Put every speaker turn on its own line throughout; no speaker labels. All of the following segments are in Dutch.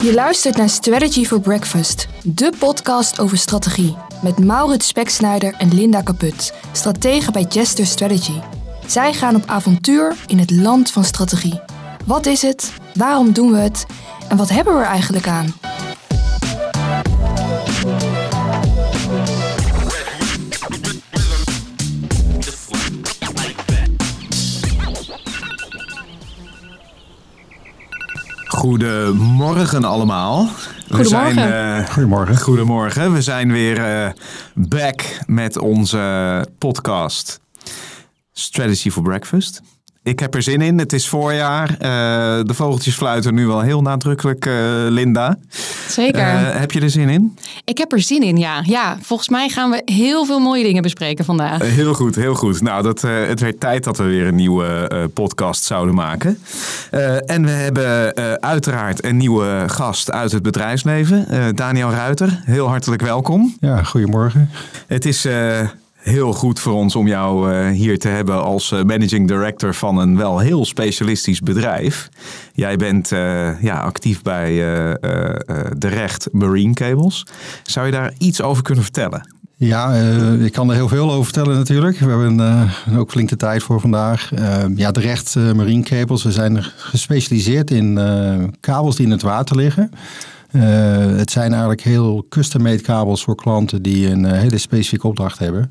Je luistert naar Strategy for Breakfast, de podcast over strategie. Met Maurits Speksnijder en Linda Kaput, strategen bij Jester Strategy. Zij gaan op avontuur in het land van strategie. Wat is het? Waarom doen we het? En wat hebben we er eigenlijk aan?
Goedemorgen allemaal. Goedemorgen. We zijn weer back met onze podcast Strategy for Breakfast. Ik heb er zin in. Het is voorjaar. De vogeltjes fluiten nu wel heel nadrukkelijk, Linda.
Zeker.
Heb je er zin in?
Ik heb er zin in, ja. Ja, volgens mij gaan we heel veel mooie dingen bespreken vandaag.
Heel goed. Nou, het werd tijd dat we weer een nieuwe podcast zouden maken. En we hebben uiteraard een nieuwe gast uit het bedrijfsleven. Daniel Ruiter, heel hartelijk welkom.
Ja, goedemorgen. Het
is heel goed voor ons om jou hier te hebben als managing director van een wel heel specialistisch bedrijf. Jij bent actief bij de Recht Marine Cables. Zou je daar iets over kunnen vertellen?
Ja, ik kan er heel veel over vertellen natuurlijk. We hebben ook flink de tijd voor vandaag. De Recht Marine Cables, we zijn gespecialiseerd in kabels die in het water liggen. Het zijn eigenlijk heel custom-made kabels voor klanten die een hele specifieke opdracht hebben.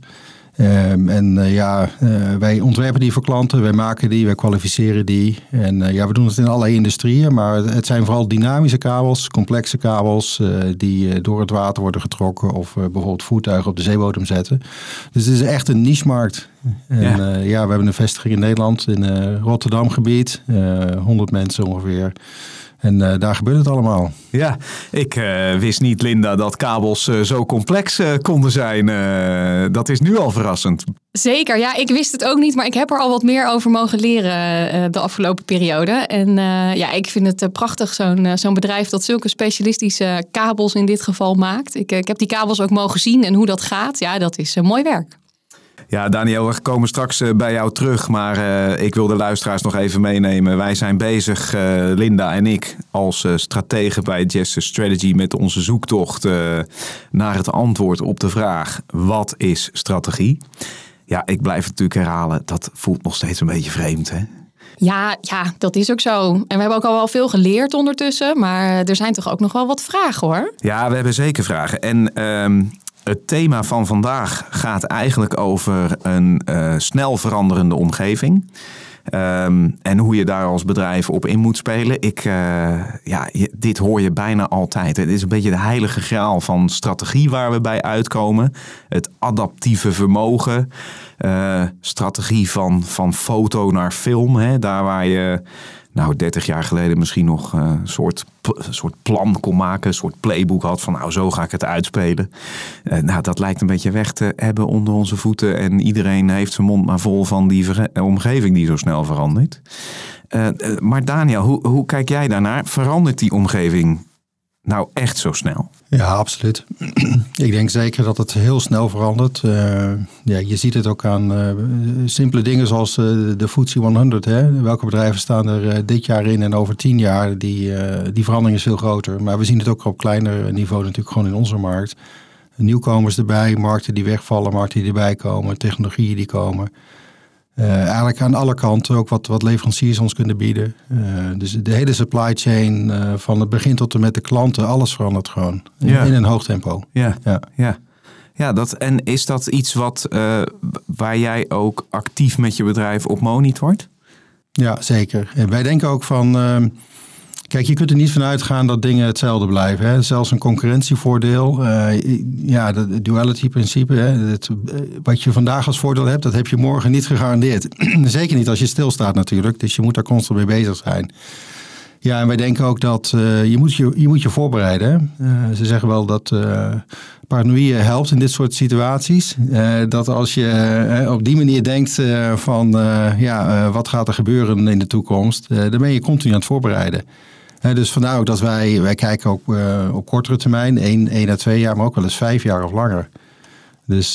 Wij ontwerpen die voor klanten, wij maken die, wij kwalificeren die. En we doen het in allerlei industrieën, maar het zijn vooral dynamische kabels, complexe kabels die door het water worden getrokken of bijvoorbeeld voertuigen op de zeebodem zetten. Dus het is echt een niche-markt. En we hebben een vestiging in Nederland, in Rotterdam gebied, 100 mensen ongeveer. En daar gebeurt het allemaal.
Ja, ik wist niet, Linda, dat kabels zo complex konden zijn. Dat is nu al verrassend.
Zeker, ja, ik wist het ook niet, maar ik heb er al wat meer over mogen leren de afgelopen periode. En ik vind het prachtig, zo'n bedrijf dat zulke specialistische kabels in dit geval maakt. Ik heb die kabels ook mogen zien en hoe dat gaat. Ja, dat is mooi werk.
Ja, Daniel, we komen straks bij jou terug, maar ik wil de luisteraars nog even meenemen. Wij zijn bezig, Linda en ik, als strategen bij Jester Strategy met onze zoektocht naar het antwoord op de vraag: wat is strategie? Ja, ik blijf het natuurlijk herhalen, dat voelt nog steeds een beetje vreemd, hè?
Ja, dat is ook zo. En we hebben ook al wel veel geleerd ondertussen, maar er zijn toch ook nog wel wat vragen, hoor.
Ja, we hebben zeker vragen. En het thema van vandaag gaat eigenlijk over een snel veranderende omgeving. En hoe je daar als bedrijf op in moet spelen. Dit hoor je bijna altijd. Het is een beetje de heilige graal van strategie waar we bij uitkomen. Het adaptieve vermogen. Strategie van foto naar film. Hè, daar waar je 30 jaar geleden misschien nog een soort plan kon maken. Een soort playbook had van zo ga ik het uitspelen. Dat lijkt een beetje weg te hebben onder onze voeten. En iedereen heeft zijn mond maar vol van die omgeving die zo snel verandert. Maar Daniel, hoe kijk jij daarnaar? Verandert die omgeving nou echt zo snel?
Ja, absoluut. Ik denk zeker dat het heel snel verandert. Je ziet het ook aan simpele dingen zoals de FTSE 100. Hè? Welke bedrijven staan er dit jaar in en over 10 jaar? Die verandering is veel groter. Maar we zien het ook op kleiner niveau natuurlijk gewoon in onze markt. Nieuwkomers erbij, markten die wegvallen, markten die erbij komen, technologieën die komen. Eigenlijk aan alle kanten ook wat leveranciers ons kunnen bieden. Dus de hele supply chain van het begin tot en met de klanten, alles verandert gewoon in een hoog tempo.
Ja, en is dat iets waar jij ook actief met je bedrijf op monitort?
Ja, zeker. En wij denken ook van, kijk, je kunt er niet van uitgaan dat dingen hetzelfde blijven. Hè? Zelfs een concurrentievoordeel. Het duality-principe. Hè? Wat je vandaag als voordeel hebt, dat heb je morgen niet gegarandeerd. Zeker niet als je stilstaat natuurlijk. Dus je moet daar constant mee bezig zijn. Ja, en wij denken ook dat je moet je voorbereiden. Ze zeggen wel dat paranoïe helpt in dit soort situaties. Dat als je op die manier denkt wat gaat er gebeuren in de toekomst, dan ben je continu aan het voorbereiden. Dus vandaar ook dat wij kijken ook op kortere termijn, 1 à 2 jaar, maar ook wel eens 5 jaar of langer. Dus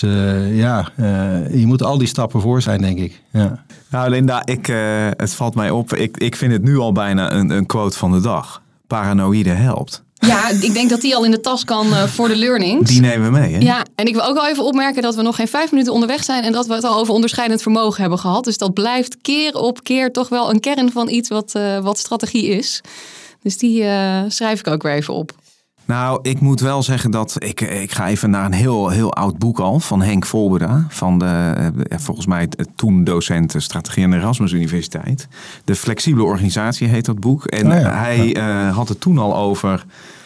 je moet al die stappen voor zijn, denk ik. Ja.
Nou Linda, het valt mij op. Ik vind het nu al bijna een quote van de dag. Paranoïde helpt.
Ja, ik denk dat die al in de tas kan voor de learnings.
Die nemen we mee, hè?
Ja, en ik wil ook wel even opmerken dat we nog geen 5 minuten onderweg zijn en dat we het al over onderscheidend vermogen hebben gehad. Dus dat blijft keer op keer toch wel een kern van iets wat strategie is. Dus die schrijf ik ook weer even op.
Nou, ik moet wel zeggen dat ik ga even naar een heel oud boek al van Henk Volberda. Van volgens mij toen docent strategie aan de Erasmus Universiteit. De flexibele organisatie heet dat boek. En hij had het toen al over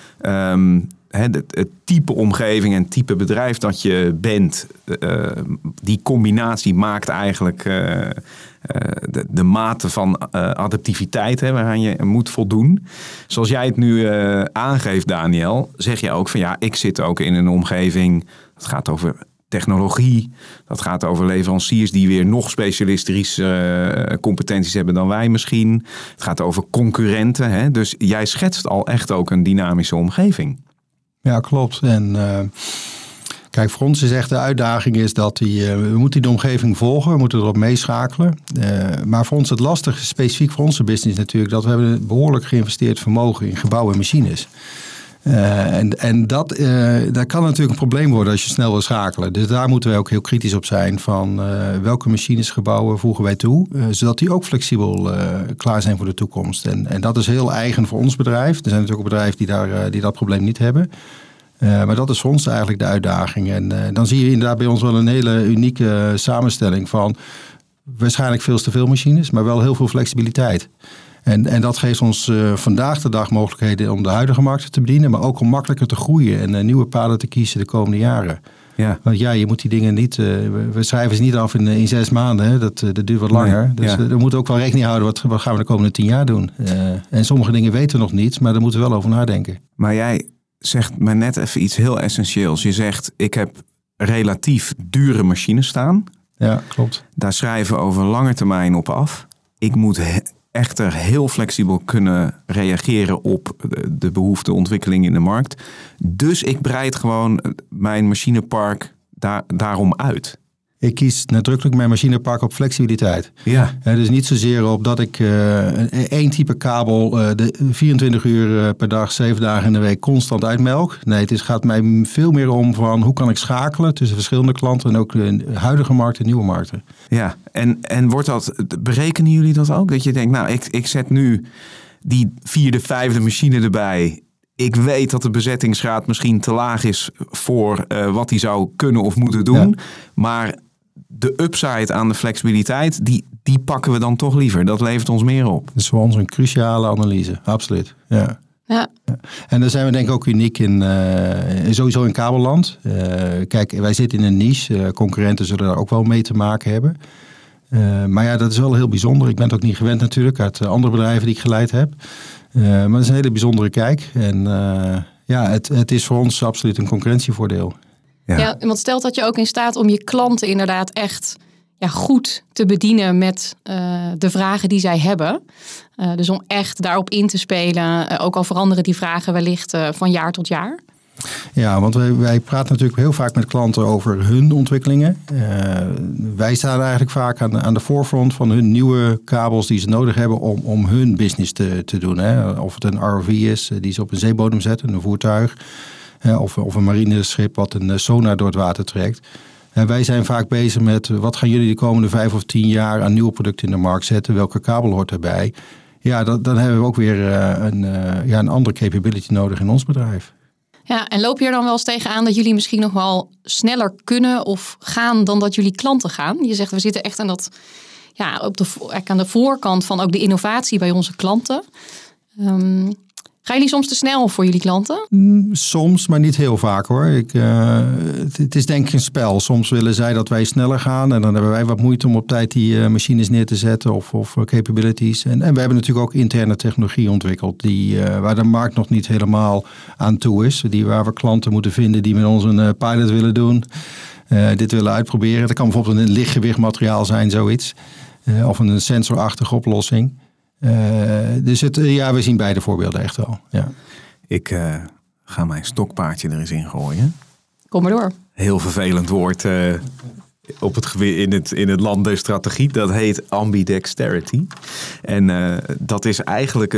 het type omgeving en type bedrijf dat je bent. Die combinatie maakt eigenlijk de mate van adaptiviteit waaraan je moet voldoen. Zoals jij het nu aangeeft, Daniel, zeg je ook van ja, ik zit ook in een omgeving. Het gaat over technologie. Dat gaat over leveranciers die weer nog specialistische competenties hebben dan wij misschien. Het gaat over concurrenten. Hè? Dus jij schetst al echt ook een dynamische omgeving.
Ja, klopt. En kijk, voor ons is echt de uitdaging is dat we moeten de omgeving volgen. We moeten erop meeschakelen. Maar voor ons het lastige, specifiek voor onze business natuurlijk, dat we hebben een behoorlijk geïnvesteerd vermogen in gebouwen en machines. Dat kan natuurlijk een probleem worden als je snel wil schakelen. Dus daar moeten wij ook heel kritisch op zijn van welke machines, gebouwen voegen wij toe. Zodat die ook flexibel klaar zijn voor de toekomst. En dat is heel eigen voor ons bedrijf. Er zijn natuurlijk ook bedrijven die dat probleem niet hebben. Maar dat is voor ons eigenlijk de uitdaging. En dan zie je inderdaad bij ons wel een hele unieke samenstelling van waarschijnlijk veel te veel machines, maar wel heel veel flexibiliteit. En dat geeft ons vandaag de dag mogelijkheden om de huidige markten te bedienen, maar ook om makkelijker te groeien en nieuwe paden te kiezen de komende jaren. Ja. Want ja, je moet die dingen niet, we schrijven ze niet af in 6 maanden, hè. Dat duurt wat langer. Nee, dus we moeten ook wel rekening houden, wat gaan we de komende 10 jaar doen. En sommige dingen weten we nog niet, maar daar moeten we wel over nadenken.
Maar jij zegt me net even iets heel essentieels. Je zegt, ik heb relatief dure machines staan.
Ja, klopt.
Daar schrijven we over lange termijn op af. Ik moet echter heel flexibel kunnen reageren op de behoefte ontwikkeling in de markt. Dus ik breid gewoon mijn machinepark daarom uit.
Ik kies nadrukkelijk mijn machinepark op flexibiliteit.
Ja.
Dus niet zozeer op dat ik één type kabel 24 uur per dag, 7 dagen in de week constant uitmelk. Nee, het gaat mij veel meer om van hoe kan ik schakelen tussen verschillende klanten en ook de huidige markt en nieuwe markten.
Ja, en berekenen jullie dat ook? Dat je denkt, nou, ik zet nu die 4e, 5e machine erbij. Ik weet dat de bezettingsgraad misschien te laag is voor wat hij zou kunnen of moeten doen. Ja. Maar de upside aan de flexibiliteit, die pakken we dan toch liever. Dat levert ons meer op.
Dat is voor ons een cruciale analyse, absoluut. Ja.
Ja.
En daar zijn we denk ik ook uniek in, sowieso in kabelland. Kijk, wij zitten in een niche. Concurrenten zullen daar ook wel mee te maken hebben. Maar ja, dat is wel heel bijzonder. Ik ben het ook niet gewend natuurlijk uit andere bedrijven die ik geleid heb. Maar dat is een hele bijzondere kijk. En het is voor ons absoluut een concurrentievoordeel.
Ja, want stelt dat je ook in staat om je klanten inderdaad echt goed te bedienen met de vragen die zij hebben. Dus om echt daarop in te spelen. Ook al veranderen die vragen wellicht van jaar tot jaar.
Ja, want wij praten natuurlijk heel vaak met klanten over hun ontwikkelingen. Wij staan eigenlijk vaak aan de voorfront van hun nieuwe kabels die ze nodig hebben om hun business te doen. Hè. Of het een ROV is die ze op een zeebodem zetten, een voertuig. Of een marineschip wat een sonar door het water trekt. En wij zijn vaak bezig met wat gaan jullie de komende 5 of 10 jaar aan nieuwe producten in de markt zetten. Welke kabel hoort erbij? Ja, dan hebben we ook weer een andere capability nodig in ons bedrijf.
Ja, en loop je er dan wel eens tegenaan dat jullie misschien nog wel sneller kunnen of gaan dan dat jullie klanten gaan? Je zegt, we zitten echt aan aan de voorkant van ook de innovatie bij onze klanten. Gaan jullie soms te snel voor jullie klanten?
Soms, maar niet heel vaak hoor. Het is denk ik een spel. Soms willen zij dat wij sneller gaan. En dan hebben wij wat moeite om op tijd die machines neer te zetten of capabilities. En we hebben natuurlijk ook interne technologie ontwikkeld. Waar de markt nog niet helemaal aan toe is. Waar we klanten moeten vinden die met ons een pilot willen doen. Dit willen uitproberen. Dat kan bijvoorbeeld een lichtgewicht materiaal zijn, zoiets. Of een sensorachtige oplossing. Dus we zien beide voorbeelden echt wel. Ja.
Ik ga mijn stokpaardje er eens in gooien.
Kom maar door.
Heel vervelend woord. op het gebied in het land der strategie. Dat heet ambidexterity. En dat is eigenlijk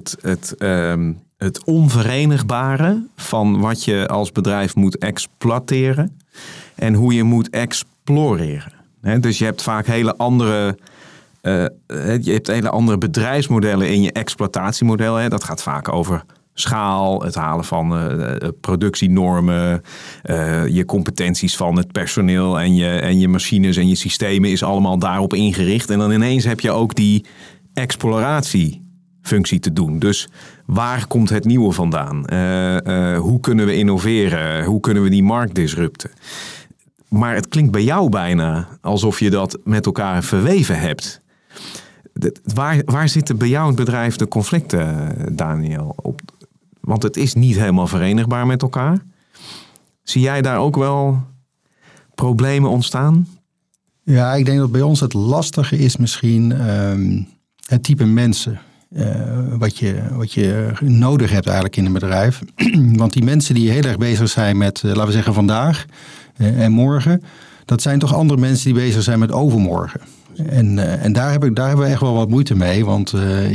het onverenigbare van wat je als bedrijf moet exploiteren en hoe je moet exploreren. Dus je hebt vaak hele andere bedrijfsmodellen in je exploitatiemodel. Dat gaat vaak over schaal, het halen van productienormen, je competenties van het personeel en je machines en je systemen is allemaal daarop ingericht. En dan ineens heb je ook die exploratiefunctie te doen. Dus waar komt het nieuwe vandaan? Hoe kunnen we innoveren? Hoe kunnen we die markt disrupten? Maar het klinkt bij jou bijna alsof je dat met elkaar verweven hebt. Waar zitten bij jou in het bedrijf de conflicten, Daniel? Want het is niet helemaal verenigbaar met elkaar. Zie jij daar ook wel problemen ontstaan?
Ja, ik denk dat bij ons het lastige is misschien het type mensen. Wat je nodig hebt eigenlijk in een bedrijf. Want die mensen die heel erg bezig zijn met, laten we zeggen, vandaag en morgen. Dat zijn toch andere mensen die bezig zijn met overmorgen. En daar hebben we echt wel wat moeite mee. Want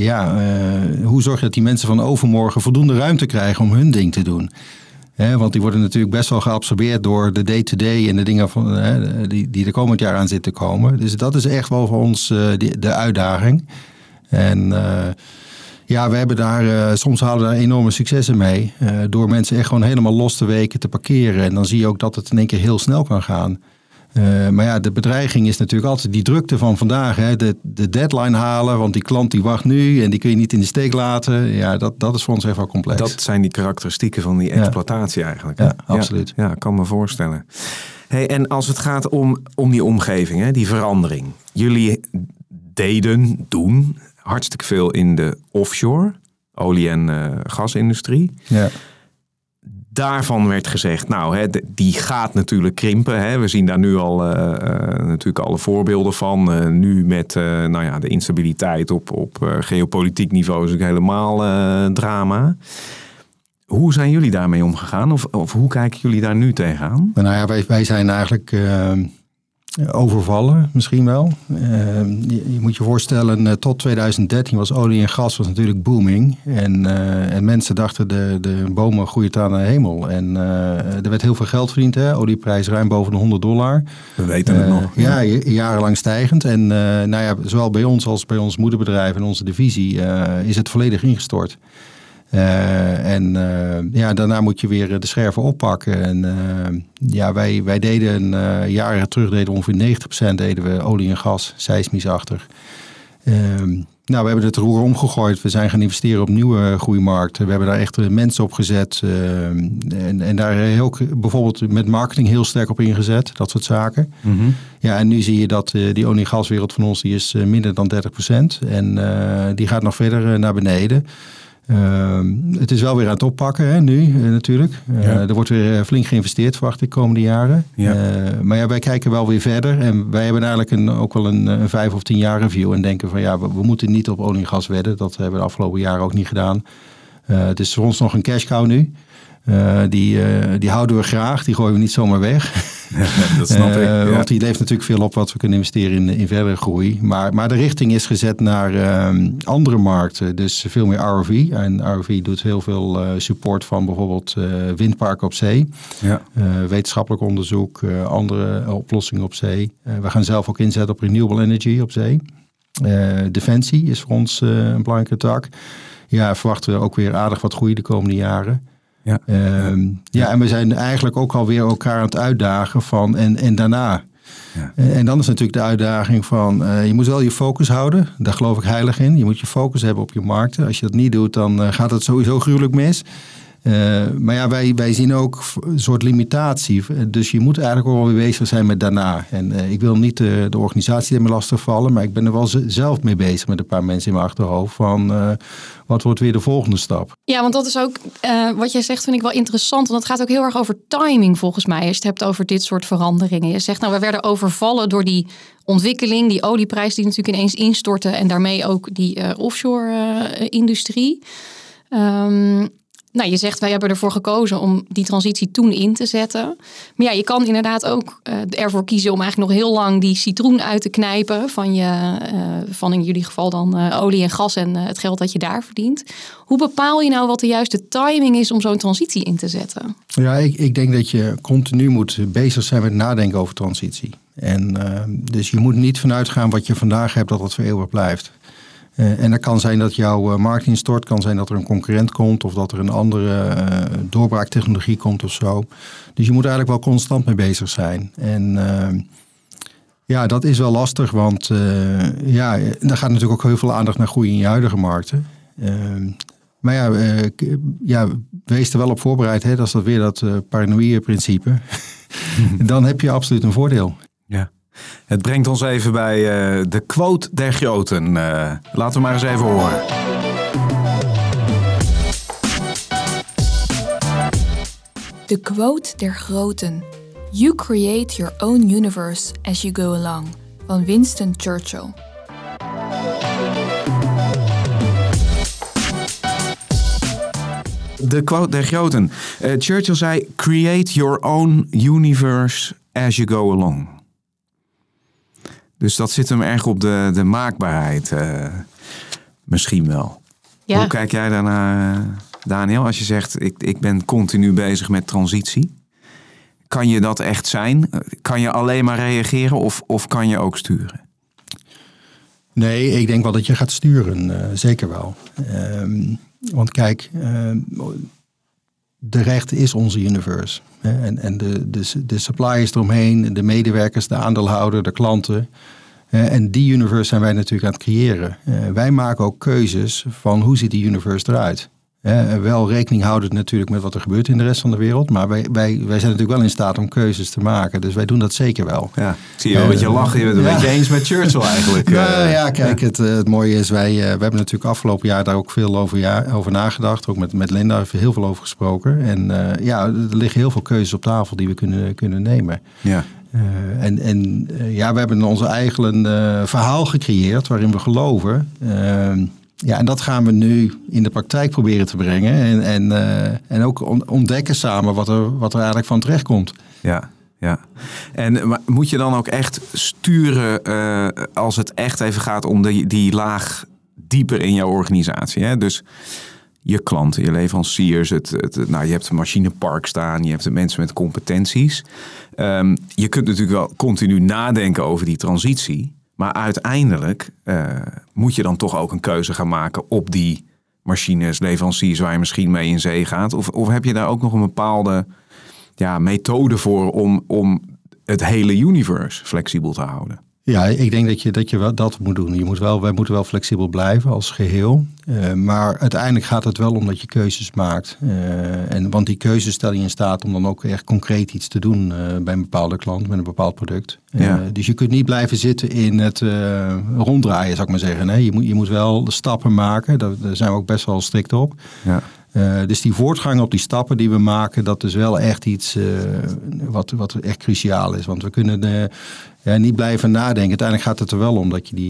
hoe zorg je dat die mensen van overmorgen voldoende ruimte krijgen om hun ding te doen? Want die worden natuurlijk best wel geabsorbeerd door de day-to-day en de dingen die er komend jaar aan zitten komen. Dus dat is echt wel voor ons de uitdaging. En we hebben daar, soms halen we daar enorme successen mee. Door mensen echt gewoon helemaal los te weken te parkeren. En dan zie je ook dat het in één keer heel snel kan gaan. Maar ja, de bedreiging is natuurlijk altijd die drukte van vandaag. Hè? De deadline halen, want die klant die wacht nu en die kun je niet in de steek laten. Ja, dat is voor ons echt wel complex.
Dat zijn die karakteristieken van die exploitatie eigenlijk.
Ja, absoluut.
Ja, kan me voorstellen. Hey, en als het gaat om die omgeving, hè, die verandering. Jullie doen hartstikke veel in de offshore, olie- en gasindustrie. Ja. Daarvan werd gezegd, die gaat natuurlijk krimpen. Hè. We zien daar nu al natuurlijk alle voorbeelden van. Nu met de instabiliteit op geopolitiek niveau is ook helemaal drama. Hoe zijn jullie daarmee omgegaan? Of hoe kijken jullie daar nu tegenaan?
Wij zijn eigenlijk overvallen misschien wel. Je moet je voorstellen, tot 2013 was olie en gas natuurlijk booming. En mensen dachten de bomen groeien aan de hemel. En er werd heel veel geld verdiend. Hè? Olieprijs ruim boven de $100.
We weten het nog.
Ja, jarenlang stijgend. En zowel bij ons als bij ons moederbedrijf en onze divisie is het volledig ingestort. Daarna moet je weer de scherven oppakken. En wij deden jaren terug ongeveer 90% deden we olie en gas, seismisch achter. We hebben het roer omgegooid. We zijn gaan investeren op nieuwe groeimarkten. We hebben daar echt mensen op gezet. En daar heel, bijvoorbeeld met marketing heel sterk op ingezet. Dat soort zaken. Mm-hmm. Ja, en nu zie je dat die olie- en gaswereld van ons die is minder dan 30%. En die gaat nog verder naar beneden. Het is wel weer aan het oppakken nu natuurlijk. Er wordt weer flink geïnvesteerd, verwacht ik, de komende jaren. Ja. Maar wij kijken wel weer verder. En wij hebben eigenlijk ook wel een 5 of 10 jaar review. En denken van we moeten niet op olie en gas wedden. Dat hebben we de afgelopen jaren ook niet gedaan. Het is voor ons nog een cash cow nu. Die houden we graag. Die gooien we niet zomaar weg.
Dat snap ik. Ja.
Want die leeft natuurlijk veel op wat we kunnen investeren in verdere groei. Maar de richting is gezet naar andere markten. Dus veel meer ROV. En ROV doet heel veel support van bijvoorbeeld windparken op zee. Ja. Wetenschappelijk onderzoek, andere oplossingen op zee. We gaan zelf ook inzetten op renewable energy op zee. Defensie is voor ons een belangrijke tak. Ja, verwachten we ook weer aardig wat groei de komende jaren. Ja. En we zijn eigenlijk ook alweer elkaar aan het uitdagen van en daarna. Ja. En dan is natuurlijk de uitdaging van je moet wel je focus houden. Daar geloof ik heilig in. Je moet je focus hebben op je markten. Als je dat niet doet, dan gaat het sowieso gruwelijk mis. Wij zien ook een soort limitatie. Dus je moet eigenlijk ook wel weer bezig zijn met daarna. En ik wil niet de organisatie ermee lastigvallen, maar ik ben er wel zelf mee bezig met een paar mensen in mijn achterhoofd van wat wordt weer de volgende stap.
Ja, want dat is ook wat jij zegt, vind ik wel interessant. Want het gaat ook heel erg over timing volgens mij. Als je het hebt over dit soort veranderingen. Je zegt we werden overvallen door die ontwikkeling, die olieprijs die natuurlijk ineens instortte en daarmee ook die offshore industrie. Nou, je zegt wij hebben ervoor gekozen om die transitie toen in te zetten. Maar ja, je kan inderdaad ook ervoor kiezen om eigenlijk nog heel lang die citroen uit te knijpen van in jullie geval dan olie en gas en het geld dat je daar verdient. Hoe bepaal je nou wat de juiste timing is om zo'n transitie in te zetten?
Ja, ik denk dat je continu moet bezig zijn met nadenken over transitie. En dus je moet niet vanuit gaan wat je vandaag hebt, dat het voor eeuwig blijft. En dat kan zijn dat jouw markt instort, kan zijn dat er een concurrent komt of dat er een andere doorbraaktechnologie komt of zo. Dus je moet eigenlijk wel constant mee bezig zijn. En ja, dat is wel lastig, want er gaat natuurlijk ook heel veel aandacht naar groei in je huidige markten. Maar wees er wel op voorbereid, hè? Dat is dat weer dat paranoïe-principe. Dan heb je absoluut een voordeel.
Ja. Het brengt ons even bij de quote der groten. Laten we maar eens even horen.
De quote der groten. You create your own universe as you go along. Van Winston Churchill.
De quote der groten. Churchill zei, create your own universe as you go along. Dus dat zit hem erg op de maakbaarheid. Misschien wel.
Ja.
Hoe kijk jij daarnaar, Daniel? Als je zegt, ik ben continu bezig met transitie. Kan je dat echt zijn? Kan je alleen maar reageren of kan je ook sturen?
Nee, ik denk wel dat je gaat sturen. Zeker wel. Want kijk, de recht is onze universe. En de suppliers eromheen, de medewerkers, de aandeelhouder, de klanten. En die universe zijn wij natuurlijk aan het creëren. Wij maken ook keuzes van hoe ziet die universe eruit. Wel rekening houden natuurlijk met wat er gebeurt in de rest van de wereld. Maar wij zijn natuurlijk wel in staat om keuzes te maken. Dus wij doen dat zeker wel.
Ja, zie je wel een beetje lachen. Je bent een beetje eens met Churchill eigenlijk.
Nou ja, kijk, het mooie is, we hebben natuurlijk afgelopen jaar daar ook veel over nagedacht. Ook met Linda hebben we heel veel over gesproken. En er liggen heel veel keuzes op tafel die we kunnen nemen.
Ja.
We hebben onze eigen verhaal gecreëerd waarin we geloven. En dat gaan we nu in de praktijk proberen te brengen. En ook ontdekken samen wat er eigenlijk van terecht komt.
Ja. En moet je dan ook echt sturen als het echt even gaat om die laag dieper in jouw organisatie? Hè? Dus je klanten, je leveranciers, je hebt een machinepark staan, je hebt de mensen met competenties. Je kunt natuurlijk wel continu nadenken over die transitie. Maar uiteindelijk moet je dan toch ook een keuze gaan maken op die machines, leveranciers waar je misschien mee in zee gaat. Of heb je daar ook nog een bepaalde methode voor om het hele universe flexibel te houden? Ja,
ik denk dat je wel dat moet doen. Wij moeten wel flexibel blijven als geheel. Maar uiteindelijk gaat het wel om dat je keuzes maakt. Want die keuzes stel je in staat om dan ook echt concreet iets te doen bij een bepaalde klant met een bepaald product. Dus je kunt niet blijven zitten in het ronddraaien, zou ik maar zeggen. Nee, je moet wel de stappen maken. Daar zijn we ook best wel strikt op. Ja. Dus die voortgang op die stappen die we maken, dat is wel echt iets wat echt cruciaal is. Want we kunnen niet blijven nadenken. Uiteindelijk gaat het er wel om dat je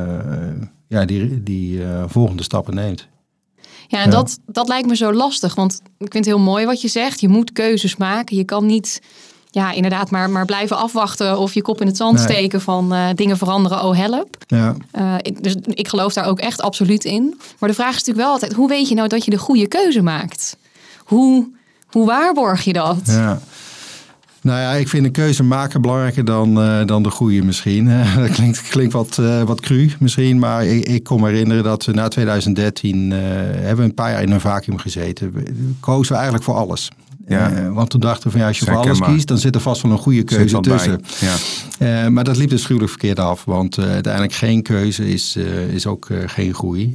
die volgende stappen neemt.
Ja, en dat lijkt me zo lastig. Want ik vind het heel mooi wat je zegt. Je moet keuzes maken. Je kan niet inderdaad maar blijven afwachten of je kop in het zand steken van dingen veranderen, oh help. Ja. Dus ik geloof daar ook echt absoluut in. Maar de vraag is natuurlijk wel altijd, hoe weet je nou dat je de goede keuze maakt? Hoe waarborg je dat? Ja.
Nou ja, ik vind een keuze maken belangrijker dan de goede misschien. Dat klinkt wat cru misschien, maar ik kon me herinneren dat we na 2013 hebben we een paar jaar in een vacuüm gezeten. Kozen we eigenlijk voor alles. Ja. Want toen dachten we van als je voor alles kiest, dan zit er vast wel een goede keuze tussen. Ja. Maar dat liep dus gruwelijk verkeerd af. Want uiteindelijk geen keuze is ook geen groei.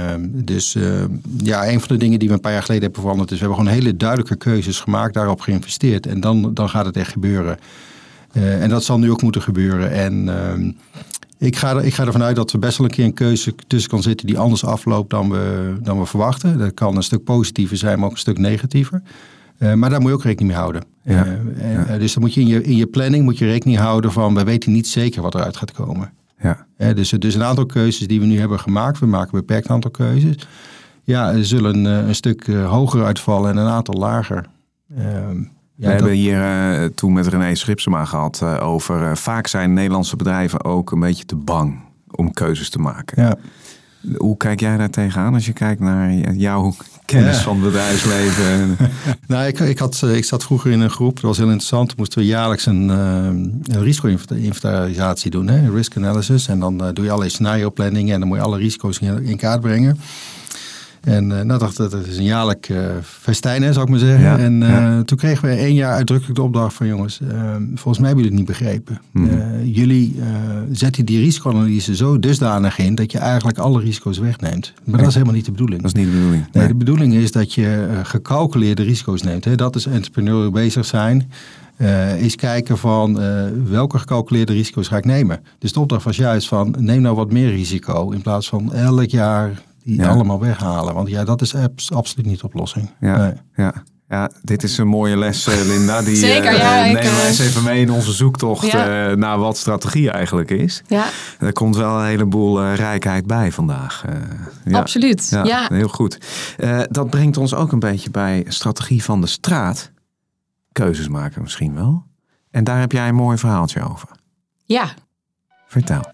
Een van de dingen die we een paar jaar geleden hebben veranderd is, we hebben gewoon hele duidelijke keuzes gemaakt, daarop geïnvesteerd. En dan gaat het echt gebeuren. En dat zal nu ook moeten gebeuren. En ik ga ervan uit dat er best wel een keer een keuze tussen kan zitten die anders afloopt dan we verwachten. Dat kan een stuk positiever zijn, maar ook een stuk negatiever. Maar daar moet je ook rekening mee houden. Dus dan moet je in je planning moet je rekening houden van, we weten niet zeker wat eruit gaat komen. Ja. Dus een aantal keuzes die we nu hebben gemaakt, we maken een beperkt aantal keuzes. zullen een stuk hoger uitvallen en een aantal lager.
We hebben hier toen met René Schipsema gehad over... vaak zijn Nederlandse bedrijven ook een beetje te bang om keuzes te maken. Ja. Hoe kijk jij daar tegenaan als je kijkt naar jouw kennis van het bedrijfsleven?
Nou, ik zat vroeger in een groep, dat was heel interessant. Toen moesten we jaarlijks een risico-inventarisatie doen, hè? Risk analysis. En dan doe je allerlei scenario planning en dan moet je alle risico's in kaart brengen. En dacht dat is een jaarlijk festijn, zou ik maar zeggen. Ja, en toen kregen we 1 jaar uitdrukkelijk de opdracht van... jongens, volgens mij hebben jullie het niet begrepen. Jullie zetten die risicoanalyse zo dusdanig in... dat je eigenlijk alle risico's wegneemt. Maar dat is helemaal niet de bedoeling.
Dat is niet de bedoeling.
Nee, de bedoeling is dat je gecalculeerde risico's neemt. Hè. Dat is entrepreneurial bezig zijn... is kijken van welke gecalculeerde risico's ga ik nemen. Dus de opdracht was juist van... neem nou wat meer risico... in plaats van elk jaar... die allemaal weghalen. Want dat is absoluut niet de oplossing.
Ja, dit is een mooie les, Linda. Die
Zeker,
nemen wij eens even mee in onze zoektocht naar wat strategie eigenlijk is. Ja. Er komt wel een heleboel rijkheid bij vandaag.
Absoluut, ja.
Heel goed. Dat brengt ons ook een beetje bij strategie van de straat. Keuzes maken misschien wel. En daar heb jij een mooi verhaaltje over.
Ja.
Vertel.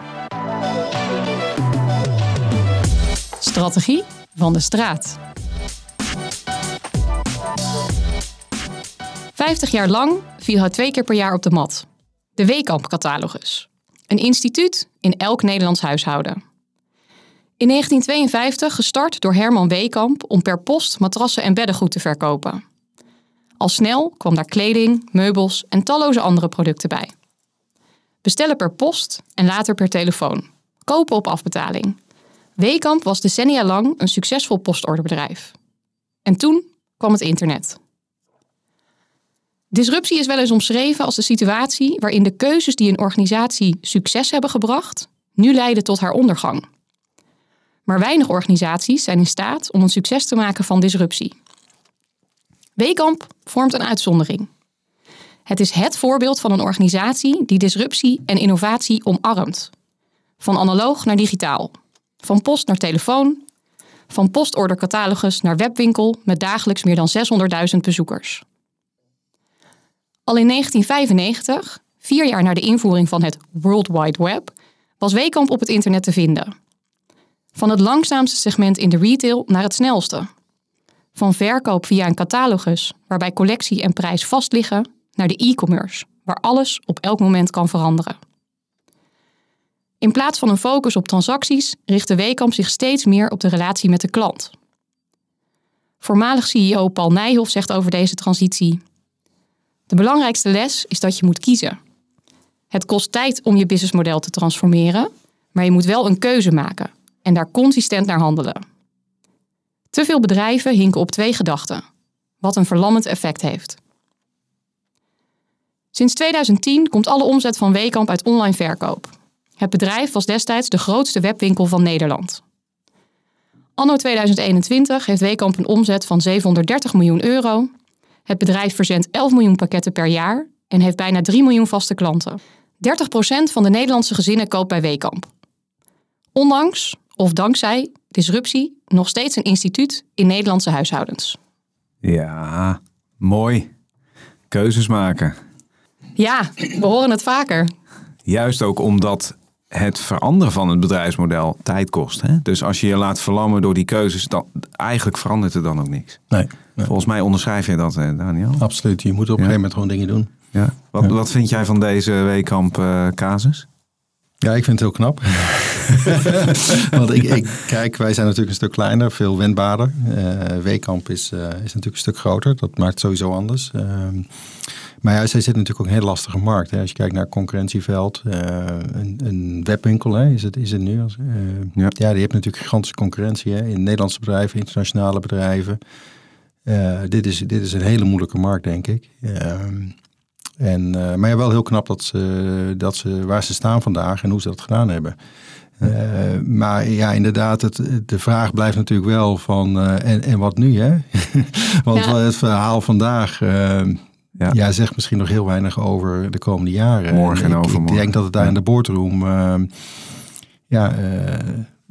Strategie van de straat. 50 jaar lang viel hij 2 keer per jaar op de mat. De Weekamp-catalogus. Een instituut in elk Nederlands huishouden. In 1952 gestart door Herman Weekamp om per post matrassen en beddengoed te verkopen. Al snel kwam daar kleding, meubels en talloze andere producten bij. Bestellen per post en later per telefoon. Kopen op afbetaling. Weekamp was decennia lang een succesvol postorderbedrijf. En toen kwam het internet. Disruptie is wel eens omschreven als de situatie waarin de keuzes die een organisatie succes hebben gebracht, nu leiden tot haar ondergang. Maar weinig organisaties zijn in staat om een succes te maken van disruptie. Weekamp vormt een uitzondering. Het is het voorbeeld van een organisatie die disruptie en innovatie omarmt. Van analoog naar digitaal. Van post naar telefoon. Van postordercatalogus naar webwinkel met dagelijks meer dan 600.000 bezoekers. Al in 1995, 4 jaar na de invoering van het World Wide Web, was Weekamp op het internet te vinden. Van het langzaamste segment in de retail naar het snelste. Van verkoop via een catalogus, waarbij collectie en prijs vastliggen, naar de e-commerce, waar alles op elk moment kan veranderen. In plaats van een focus op transacties richtte Weekamp zich steeds meer op de relatie met de klant. Voormalig CEO Paul Nijhoff zegt over deze transitie: de belangrijkste les is dat je moet kiezen. Het kost tijd om je businessmodel te transformeren, maar je moet wel een keuze maken en daar consistent naar handelen. Te veel bedrijven hinken op 2 gedachten, wat een verlammend effect heeft. Sinds 2010 komt alle omzet van Weekamp uit online verkoop. Het bedrijf was destijds de grootste webwinkel van Nederland. Anno 2021 heeft Weekamp een omzet van €730 miljoen. Het bedrijf verzendt 11 miljoen pakketten per jaar en heeft bijna 3 miljoen vaste klanten. 30% van de Nederlandse gezinnen koopt bij Weekamp. Ondanks, of dankzij, disruptie nog steeds een instituut in Nederlandse huishoudens.
Ja, mooi. Keuzes maken.
Ja, we horen het vaker.
Juist ook omdat het veranderen van het bedrijfsmodel tijd kost. Hè? Dus als je je laat verlammen door die keuzes, dan eigenlijk verandert er dan ook niks. Nee. Volgens mij onderschrijf je dat, Daniel.
Absoluut, je moet op een gegeven moment gewoon dingen doen.
Ja. Wat vind jij van deze Weekamp casus?
Ja, ik vind het heel knap. Want kijk, wij zijn natuurlijk een stuk kleiner, veel wendbaarder. Weekamp is natuurlijk een stuk groter. Dat maakt het sowieso anders. Maar ja, zij zit natuurlijk ook een heel lastige markt. Hè. Als je kijkt naar het concurrentieveld, een webwinkel is het nu. Die heeft natuurlijk gigantische concurrentie. Hè. In Nederlandse bedrijven, internationale bedrijven. Dit is een hele moeilijke markt, denk ik. Maar ja, wel heel knap dat ze waar ze staan vandaag en hoe ze dat gedaan hebben. Maar ja, inderdaad, de vraag blijft natuurlijk wel van en wat nu, hè? Want het verhaal vandaag zegt misschien nog heel weinig over de komende jaren.
Morgen en overmorgen.
Ik denk dat het daar in de boardroom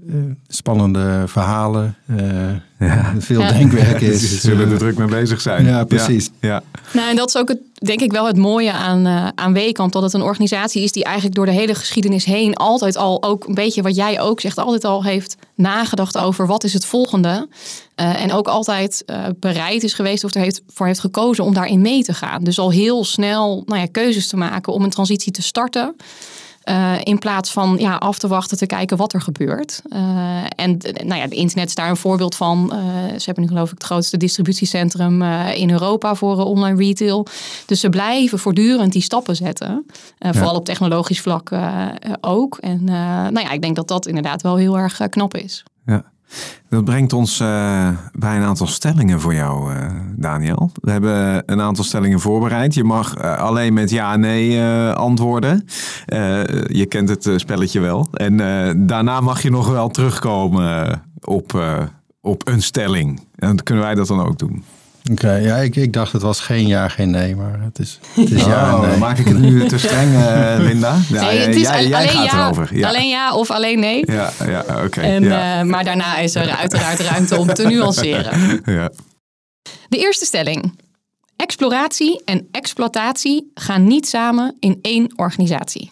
spannende verhalen. Veel denkwerk is.
Ze zullen er druk mee bezig zijn.
Ja, precies.
Ja.
Nou, en dat is ook denk ik wel het mooie aan Weekamp. Dat het een organisatie is die eigenlijk door de hele geschiedenis heen altijd al ook een beetje wat jij ook zegt, altijd al heeft nagedacht over wat is het volgende. En ook altijd bereid is geweest of voor heeft gekozen om daarin mee te gaan. Dus al heel snel keuzes te maken om een transitie te starten. In plaats van af te wachten, te kijken wat er gebeurt. En het internet is daar een voorbeeld van. Ze hebben nu geloof ik het grootste distributiecentrum in Europa voor online retail. Dus ze blijven voortdurend die stappen zetten. Vooral op technologisch vlak ook. En ik denk dat dat inderdaad wel heel erg knap is.
Ja. Dat brengt ons bij een aantal stellingen voor jou, Daniel. We hebben een aantal stellingen voorbereid. Je mag alleen met ja en nee antwoorden. Je kent het spelletje wel. En daarna mag je nog wel terugkomen op een stelling. En dan kunnen wij dat dan ook doen.
Oké, ik dacht het was geen ja, geen nee, maar het is ja en nee.
Maak ik het nu te streng, Linda? Ja,
nee, het is
jij gaat erover. Ja.
Alleen ja of alleen nee.
Ja, oké.
Maar daarna is er uiteraard ruimte om te nuanceren.
Ja.
De eerste stelling. Exploratie en exploitatie gaan niet samen in één organisatie.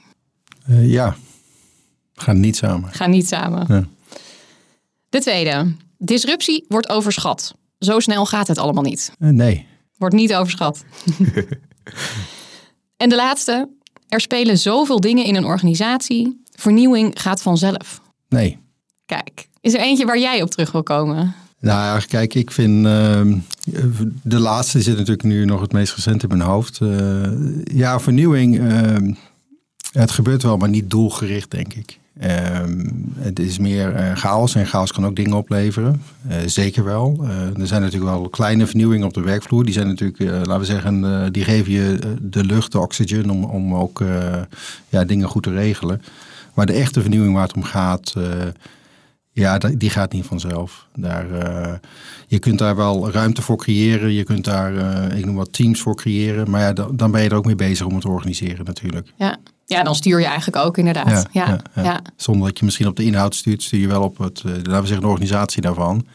Gaan niet samen.
Gaan niet samen.
Ja.
De tweede. Disruptie wordt overschat. Zo snel gaat het allemaal niet.
Nee.
Wordt niet overschat. En de laatste. Er spelen zoveel dingen in een organisatie. Vernieuwing gaat vanzelf.
Nee.
Kijk, is er eentje waar jij op terug wil komen?
Nou, kijk, ik vind de laatste zit natuurlijk nu nog het meest recent in mijn hoofd. Vernieuwing, het gebeurt wel, maar niet doelgericht, denk ik. Het is meer chaos en chaos kan ook dingen opleveren. Zeker wel. Er zijn natuurlijk wel kleine vernieuwingen op de werkvloer. Die zijn natuurlijk, laten we zeggen, die geven je de lucht, de oxygen om ook dingen goed te regelen. Maar de echte vernieuwing waar het om gaat, die gaat niet vanzelf. Je kunt daar wel ruimte voor creëren. Je kunt daar, ik noem wat teams voor creëren. Maar dan ben je er ook mee bezig om het te organiseren natuurlijk.
Ja, dan stuur je eigenlijk ook inderdaad. Ja.
Zonder dat je misschien op de inhoud stuurt, stuur je wel op laten we zeggen, de organisatie daarvan.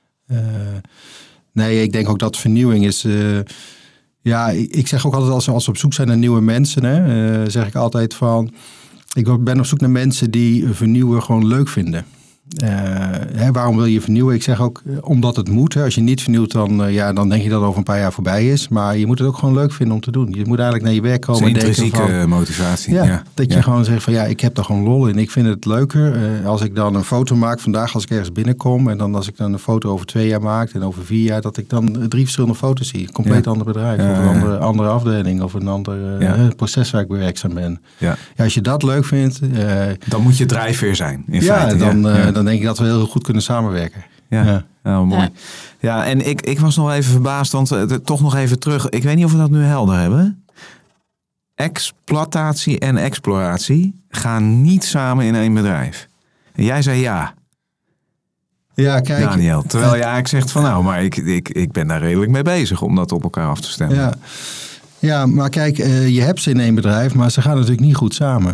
Ik denk ook dat vernieuwing is. Ik zeg ook altijd als we op zoek zijn naar nieuwe mensen, zeg ik altijd van. Ik ben op zoek naar mensen die vernieuwen gewoon leuk vinden. Waarom wil je vernieuwen? Ik zeg ook, omdat het moet. Als je niet vernieuwt, dan denk je dat het over een paar jaar voorbij is. Maar je moet het ook gewoon leuk vinden om te doen. Je moet eigenlijk naar je werk komen en denken van...
intrinsieke motivatie.
Dat je gewoon zegt van ik heb er gewoon lol in. Ik vind het leuker als ik dan een foto maak vandaag als ik ergens binnenkom. En dan als ik dan een foto over 2 jaar maak en over 4 jaar, dat ik dan 3 verschillende foto's zie. Compleet ander bedrijf. Of een andere afdeling of een ander proces waar ik werkzaam ben. Ja, als je dat leuk vindt...
dan moet je drijfveer zijn. In feite.
Dan denk ik dat we heel goed kunnen samenwerken.
Ja. Oh, mooi. Ja, en ik was nog even verbaasd, want toch nog even terug. Ik weet niet of we dat nu helder hebben. Exploitatie en exploratie gaan niet samen in één bedrijf. En jij zei ja.
Ja, kijk.
Daniel, terwijl jij eigenlijk zegt van maar ik ben daar redelijk mee bezig om dat op elkaar af te stemmen.
Ja, maar kijk, je hebt ze in één bedrijf, maar ze gaan natuurlijk niet goed samen.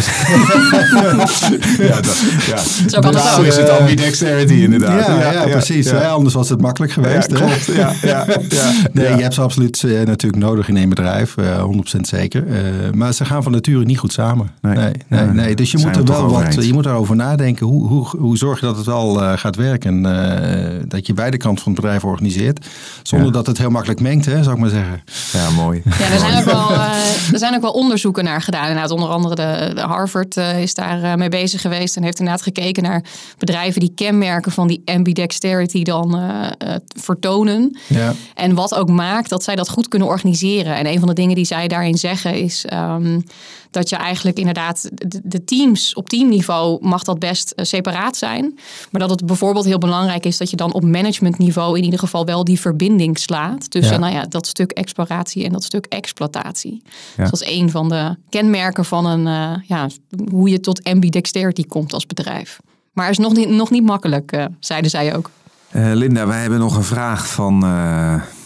Zo kan het ook.
Is het ambidexterity inderdaad.
Ja, precies. Ja. Anders was het makkelijk geweest.
Ja, klopt.
Je hebt ze absoluut natuurlijk nodig in één bedrijf, 100% zeker. Maar ze gaan van nature niet goed samen. Nee. Dus je moet er wel je moet erover nadenken. Hoe zorg je dat het wel gaat werken? Dat je beide kanten van het bedrijf organiseert. Zonder dat het heel makkelijk mengt, zou ik maar zeggen.
Ja, mooi.
Ja, er zijn ook wel onderzoeken naar gedaan. Inderdaad, onder andere de Harvard is daar mee bezig geweest en heeft inderdaad gekeken naar bedrijven die kenmerken van die ambidexterity dan vertonen. Ja. En wat ook maakt dat zij dat goed kunnen organiseren. En een van de dingen die zij daarin zeggen is dat je eigenlijk inderdaad de teams op teamniveau mag dat best separaat zijn. Maar dat het bijvoorbeeld heel belangrijk is dat je dan op managementniveau in ieder geval wel die verbinding slaat tussen dat stuk exploratie en dat stuk exploitatie. Ja. Dus dat is een van de kenmerken van hoe je tot ambidexterity komt als bedrijf. Maar het is nog niet makkelijk, zeiden zij ook.
Linda, wij hebben nog een vraag van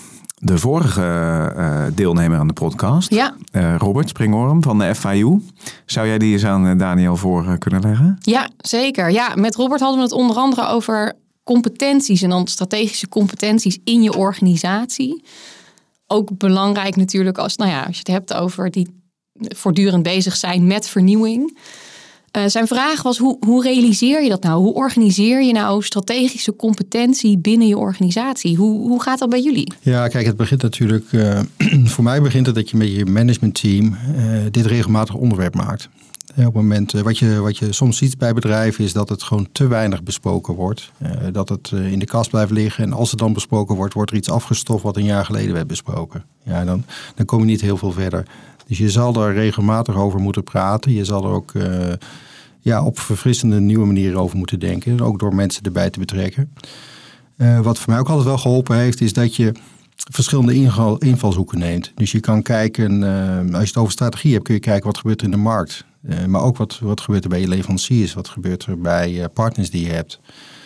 de vorige deelnemer aan de podcast.
Ja.
Robert Springorum van de FIU. Zou jij die eens aan Daniel voor kunnen leggen?
Ja, zeker. Ja, met Robert hadden we het onder andere over competenties en dan strategische competenties in je organisatie. Ook belangrijk natuurlijk als je het hebt over die voortdurend bezig zijn met vernieuwing. Zijn vraag was, hoe realiseer je dat nou? Hoe organiseer je nou strategische competentie binnen je organisatie? Hoe gaat dat bij jullie?
Ja, kijk, het begint natuurlijk... voor mij begint het dat je met je managementteam dit regelmatig onderwerp maakt. Op het moment, wat je soms ziet bij bedrijven is dat het gewoon te weinig besproken wordt. Dat het in de kast blijft liggen. En als het dan besproken wordt, wordt er iets afgestoft wat een jaar geleden werd besproken. Ja, dan kom je niet heel veel verder. Dus je zal daar regelmatig over moeten praten. Je zal er ook op verfrissende nieuwe manieren over moeten denken. Ook door mensen erbij te betrekken. Wat voor mij ook altijd wel geholpen heeft, is dat je verschillende invalshoeken neemt. Dus je kan kijken, als je het over strategie hebt, kun je kijken wat gebeurt er in de markt. Maar ook wat gebeurt er bij je leveranciers. Wat gebeurt er bij partners die je hebt.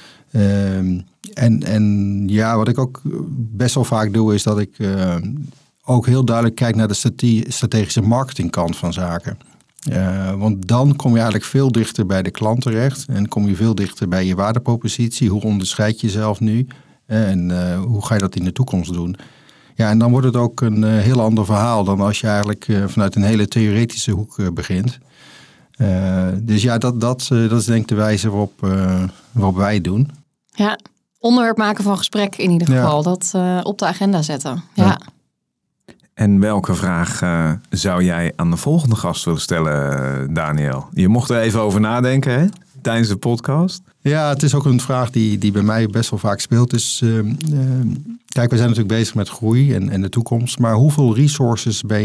Wat ik ook best wel vaak doe, is dat ik ook heel duidelijk kijk naar de strategische marketingkant van zaken. Want dan kom je eigenlijk veel dichter bij de klant terecht. En kom je veel dichter bij je waardepropositie. Hoe onderscheid je jezelf nu? En hoe ga je dat in de toekomst doen? Ja, en dan wordt het ook een heel ander verhaal dan als je eigenlijk vanuit een hele theoretische hoek begint. Dus ja, dat is denk ik de wijze waarop wij het doen.
Ja, onderwerp maken van gesprek in ieder geval. Dat op de agenda zetten. Ja.
En welke vraag zou jij aan de volgende gast willen stellen, Daniel? Je mocht er even over nadenken, hè? Tijdens de podcast.
Ja, het is ook een vraag die bij mij best wel vaak speelt. Dus kijk, we zijn natuurlijk bezig met groei en de toekomst. Maar hoeveel resources ben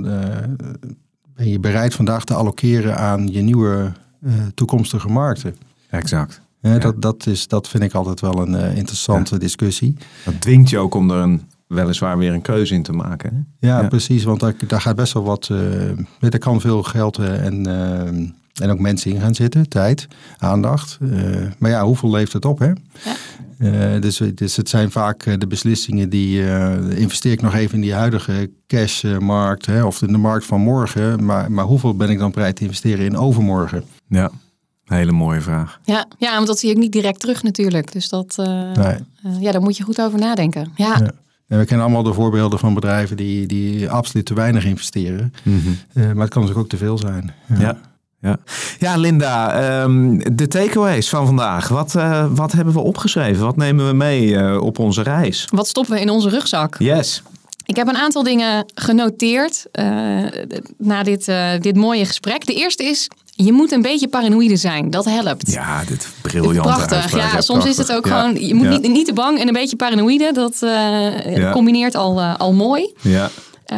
je bereid vandaag te allokeren aan je nieuwe toekomstige markten?
Exact.
Dat vind ik altijd wel een interessante discussie.
Dat dwingt je ook om er weliswaar weer een keuze in te maken. Hè?
Ja, precies. Want daar gaat best wel wat... er kan veel geld en ook mensen in gaan zitten. Tijd, aandacht. Maar ja, hoeveel levert het op, hè? Ja. Dus het zijn vaak de beslissingen die... investeer ik nog even in die huidige cashmarkt, hè, of in de markt van morgen. Maar hoeveel ben ik dan bereid te investeren in overmorgen?
Ja, hele mooie vraag.
Ja, want dat zie ik niet direct terug natuurlijk. Dus daar moet je goed over nadenken. Ja.
En we kennen allemaal de voorbeelden van bedrijven die absoluut te weinig investeren. Mm-hmm. Maar het kan natuurlijk ook te veel zijn.
Ja, Linda, de takeaways van vandaag. Wat hebben we opgeschreven? Wat nemen we mee op onze reis?
Wat stoppen we in onze rugzak?
Yes.
Ik heb een aantal dingen genoteerd na dit mooie gesprek. De eerste is, je moet een beetje paranoïde zijn. Dat helpt.
Ja, dit briljant.
Prachtig. Ja, soms is het ook gewoon, je moet niet te bang en een beetje paranoïde. Dat combineert al mooi.
Ja.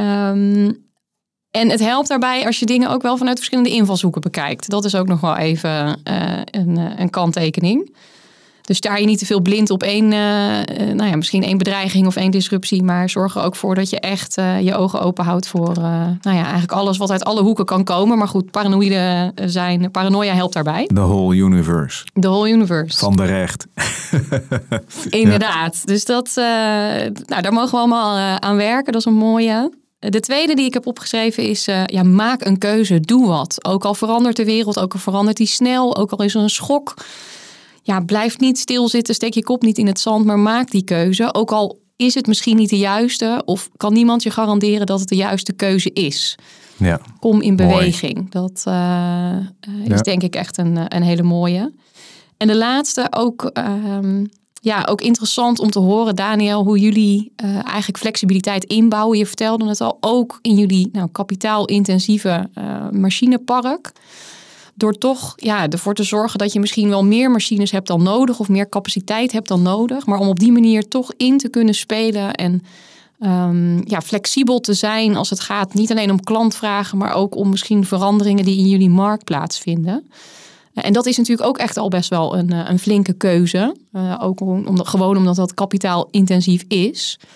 En het helpt daarbij als je dingen ook wel vanuit verschillende invalshoeken bekijkt. Dat is ook nog wel even een kanttekening. Dus sta je niet te veel blind op misschien één bedreiging of één disruptie. Maar zorg er ook voor dat je echt je ogen open houdt voor eigenlijk alles wat uit alle hoeken kan komen. Maar goed, paranoia helpt daarbij.
The whole universe.
The whole universe.
Van de recht.
Inderdaad. Dus daar mogen we allemaal aan werken. Dat is een mooie. De tweede die ik heb opgeschreven is, maak een keuze, doe wat. Ook al verandert de wereld, ook al verandert die snel, ook al is er een schok. Ja, blijf niet stilzitten, steek je kop niet in het zand, maar maak die keuze. Ook al is het misschien niet de juiste, of kan niemand je garanderen dat het de juiste keuze is.
Ja.
Kom in beweging. Dat is denk ik echt een hele mooie. En de laatste ook... ook interessant om te horen, Daniel, hoe jullie eigenlijk flexibiliteit inbouwen. Je vertelde het al, ook in jullie kapitaalintensieve machinepark. Door toch ervoor te zorgen dat je misschien wel meer machines hebt dan nodig of meer capaciteit hebt dan nodig. Maar om op die manier toch in te kunnen spelen en flexibel te zijn als het gaat niet alleen om klantvragen, maar ook om misschien veranderingen die in jullie markt plaatsvinden. En dat is natuurlijk ook echt al best wel een flinke keuze. Ook omdat dat kapitaalintensief is.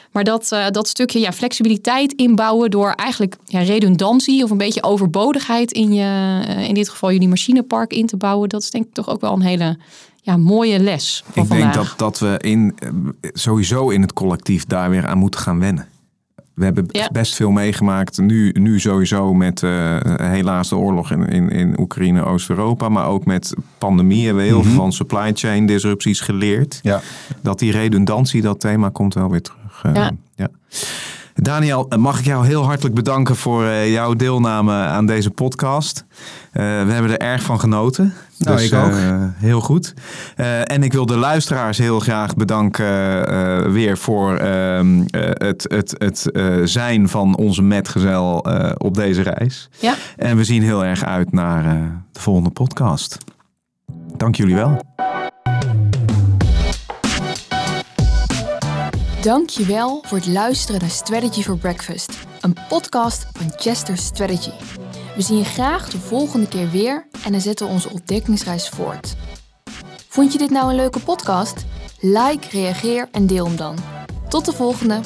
Maar dat stukje flexibiliteit inbouwen door eigenlijk redundantie of een beetje overbodigheid in dit geval jullie machinepark in te bouwen. Dat is denk ik toch ook wel een hele mooie les van vandaag.
Ik denk dat we sowieso in het collectief daar weer aan moeten gaan wennen. We hebben best veel meegemaakt. Nu sowieso met helaas de oorlog in Oekraïne, Oost-Europa. Maar ook met pandemie hebben we heel veel van supply chain disrupties geleerd. Ja. Dat die redundantie, dat thema komt wel weer terug. Ja. Daniel, mag ik jou heel hartelijk bedanken voor jouw deelname aan deze podcast. We hebben er erg van genoten.
Nou, dus, ik ook.
Heel goed. En ik wil de luisteraars heel graag bedanken weer voor het zijn van onze metgezel op deze reis. Ja. En we zien heel erg uit naar de volgende podcast. Dank jullie wel.
Dank je wel voor het luisteren naar Strategy for Breakfast, een podcast van Chester Strategy. We zien je graag de volgende keer weer en dan zetten we onze ontdekkingsreis voort. Vond je dit nou een leuke podcast? Like, reageer en deel hem dan. Tot de volgende!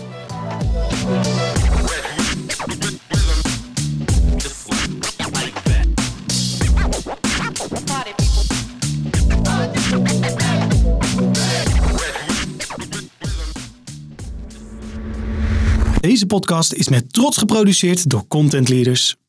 Deze podcast is met trots geproduceerd door Content Leaders.